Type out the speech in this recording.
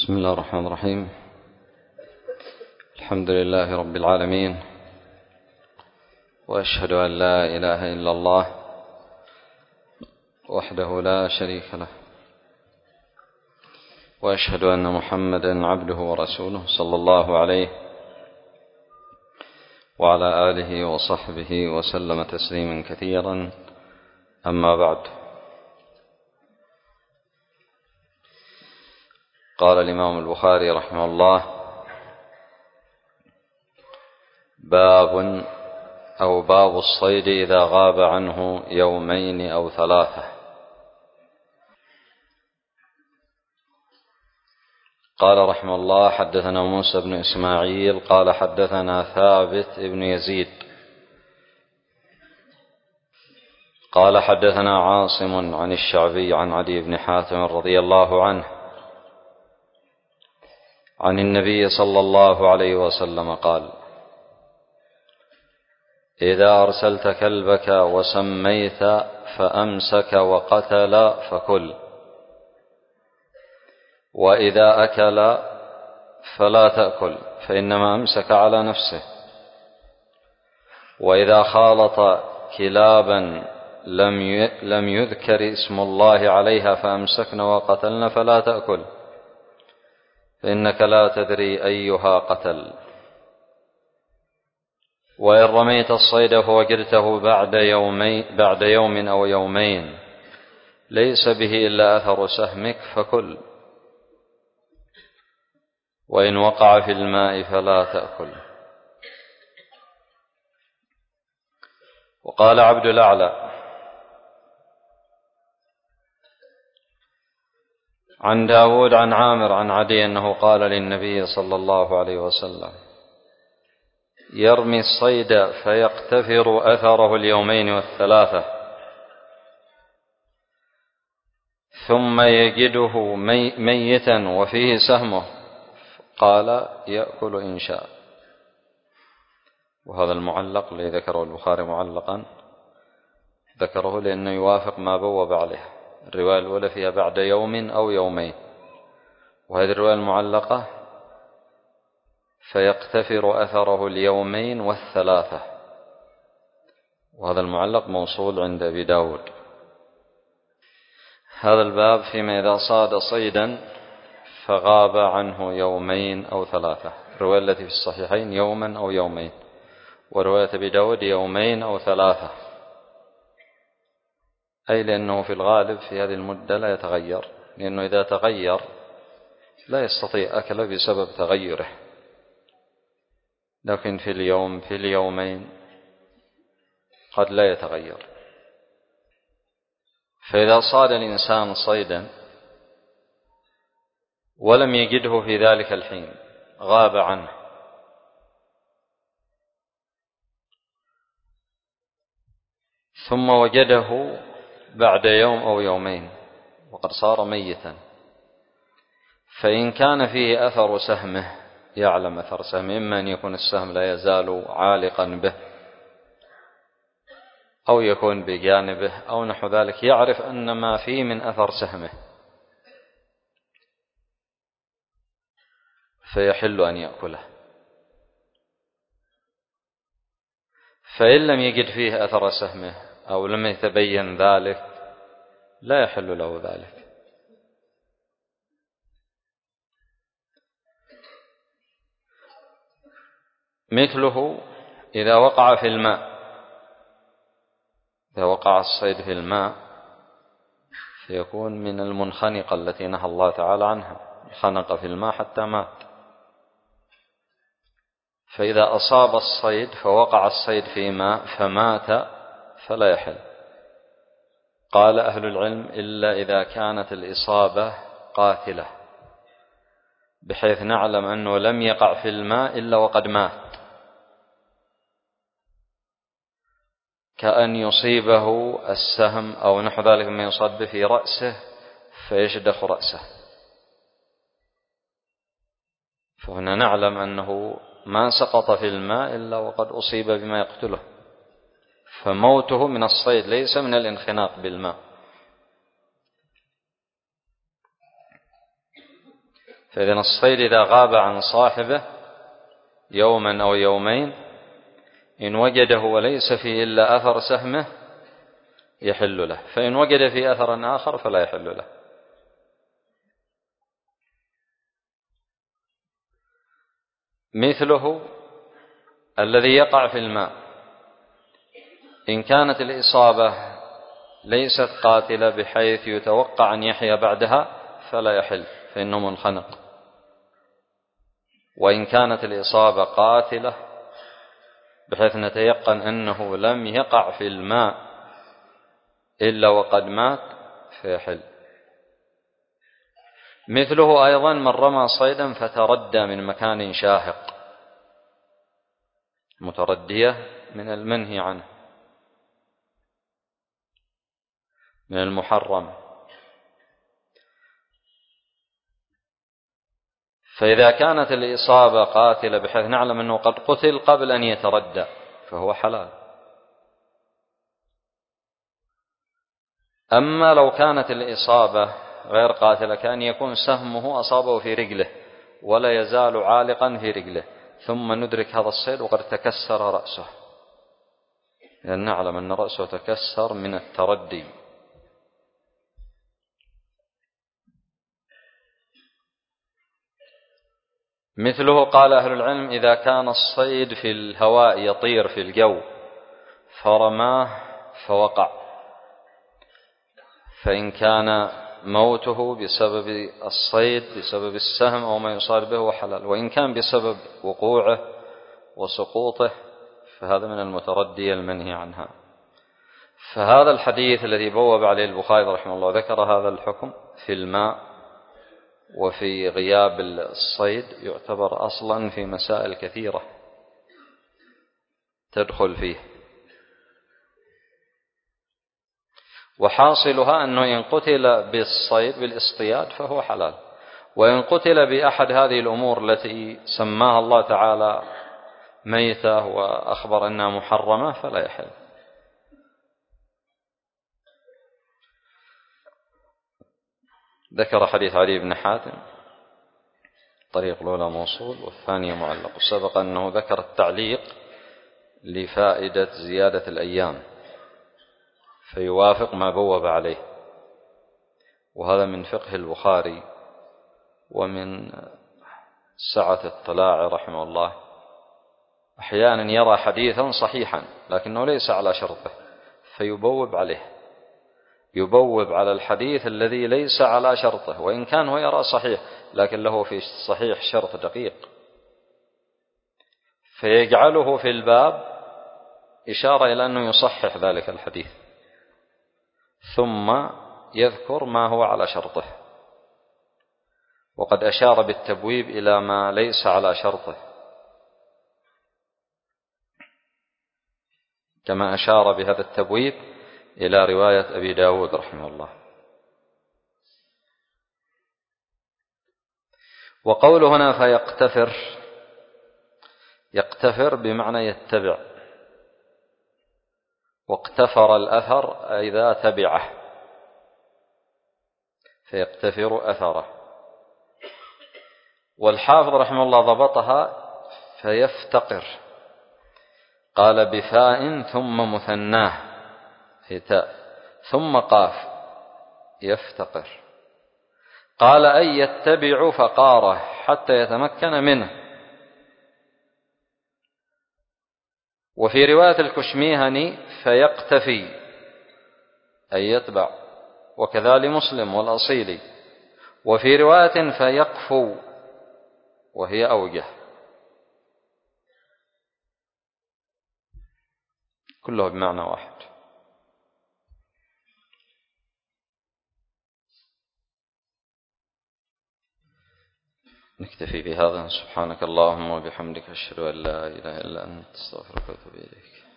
بسم الله الرحمن الرحيم. الحمد لله رب العالمين، وأشهد أن لا إله إلا الله وحده لا شريك له، وأشهد أن محمدا عبده ورسوله صلى الله عليه وعلى آله وصحبه وسلم تسليما كثيرا. أما بعد، قال الإمام البخاري رحمه الله: باب الصيد إذا غاب عنه يومين أو ثلاثة. قال رحمه الله: حدثنا موسى بن إسماعيل قال حدثنا ثابت بن يزيد قال حدثنا عاصم عن الشعبي عن عدي بن حاتم رضي الله عنه عن النبي صلى الله عليه وسلم قال: إذا أرسلت كلبك وسميت فأمسك وقتل فكل، وإذا أكل فلا تأكل فإنما أمسك على نفسه، وإذا خالط كلابا لم يذكر اسم الله عليها فأمسكن وقتلن فلا تأكل فإنك لا تدري أيها قتل، وإن رميت الصيد فوجدته بعد يوم أو يومين ليس به إلا أثر سهمك فكل، وإن وقع في الماء فلا تأكل. وقال عبد الأعلى عن داود عن عامر عن عدي أنه قال للنبي صلى الله عليه وسلم: يرمي الصيد فيقتفر أثره اليومين والثلاثة ثم يجده ميتا وفيه سهمه، قال: يأكل إن شاء. وهذا المعلق الذي ذكره البخاري معلقا ذكره لأنه يوافق ما بوب عليه. الرواية الأولى فيها بعد يوم أو يومين، وهذه الرواية المعلقة فيقتفر أثره اليومين والثلاثة، وهذا المعلق موصول عند أبي داود. هذا الباب فيما إذا صاد صيدا فغاب عنه يومين أو ثلاثة. الرواية التي في الصحيحين يوما أو يومين، ورواية أبي داود يومين أو ثلاثة، أي لأنه في الغالب في هذه المدة لا يتغير، لأنه إذا تغير لا يستطيع أكله بسبب تغيره، لكن في اليومين قد لا يتغير. فإذا صاد الإنسان صيدا ولم يجده في ذلك الحين، غاب عنه، ثم وجده بعد يوم أو يومين وقد صار ميتا، فإن كان فيه أثر سهمه، يعلم أثر سهمه، إما أن يكون السهم لا يزال عالقا به أو يكون بجانبه أو نحو ذلك، يعرف أن ما فيه من أثر سهمه، فيحل أن يأكله. فإن لم يجد فيه أثر سهمه أو لم يتبين ذلك لا يحل له ذلك. مثله إذا وقع في الماء، إذا وقع الصيد في الماء فيكون من المنخنقة التي نهى الله تعالى عنها، خنق في الماء حتى مات. فإذا أصاب الصيد فوقع الصيد في ماء فمات فلا يحل. قال أهل العلم: إلا إذا كانت الإصابة قاتلة، بحيث نعلم أنه لم يقع في الماء إلا وقد مات، كأن يصيبه السهم أو نحو ذلك مما يصاب به في رأسه فيشدخ رأسه، فهنا نعلم أنه ما سقط في الماء إلا وقد أصيب بما يقتله، فموته من الصيد ليس من الانخناق بالماء. فإذا الصيد إذا غاب عن صاحبه يوما أو يومين إن وجده وليس فيه إلا أثر سهمه يحل له، فإن وجد فيه أثرا آخر فلا يحل له. مثله الذي يقع في الماء إن كانت الإصابة ليست قاتلة بحيث يتوقع أن يحيا بعدها فلا يحل، فإنه منخنق. وإن كانت الإصابة قاتلة بحيث نتيقن أنه لم يقع في الماء إلا وقد مات فيحل. مثله أيضا من رمى صيدا فتردى من مكان شاهق، متردية من المنهي عنه من المحرم. فإذا كانت الإصابة قاتلة بحيث نعلم أنه قد قتل قبل أن يتردى فهو حلال. أما لو كانت الإصابة غير قاتلة كأن يكون سهمه أصابه في رجله ولا يزال عالقا في رجله ثم ندرك هذا الصيد وقد تكسر رأسه، لأن نعلم أن رأسه تكسر من التردي. مثله قال أهل العلم إذا كان الصيد في الهواء يطير في الجو فرماه فوقع، فإن كان موته بسبب الصيد بسبب السهم أو ما يصاد به وحلال، وإن كان بسبب وقوعه وسقوطه فهذا من المتردي المنهي عنها. فهذا الحديث الذي بوب عليه البخاري رحمه الله ذكر هذا الحكم في الماء وفي غياب الصيد يعتبر أصلا في مسائل كثيرة تدخل فيه. وحاصلها أنه إن قتل بالصيد بالاصطياد فهو حلال، وإن قتل بأحد هذه الأمور التي سماها الله تعالى ميتة وأخبر أنها محرمة فلا يحل. ذكر حديث علي بن حاتم طريق الأولى موصول والثانية معلق، وسبق أنه ذكر التعليق لفائدة زيادة الأيام فيوافق ما بوب عليه، وهذا من فقه البخاري ومن سعة اطلاع رحمه الله. أحيانا يرى حديثا صحيحا لكنه ليس على شرطه فيبوب عليه، يبوب على الحديث الذي ليس على شرطه، وإن كان هو يرى صحيح لكن له في صحيح شرط دقيق، فيجعله في الباب إشارة إلى أنه يصحح ذلك الحديث ثم يذكر ما هو على شرطه، وقد أشار بالتبويب إلى ما ليس على شرطه كما أشار بهذا التبويب إلى رواية أبي داود رحمه الله. وقوله هنا فيقتفر، يقتفر بمعنى يتبع، واقتفر الأثر إذا تبعه فيقتفر أثره. والحافظ رحمه الله ضبطها فيفتقر، قال بفاء ثم مثناه في تاء ثم قاف يفتقر، قال أي يتبع فقاره حتى يتمكن منه. وفي رواية الكشميهني فيقتفي أي يتبع، وكذلك مسلم والأصيلي. وفي رواية فيقفو وهي أوجه، كله بمعنى واحد. نكتفي بهذا. سبحانك اللهم وبحمدك أشهد أن لا إله إلا أنت أستغفرك وأتوب إليك.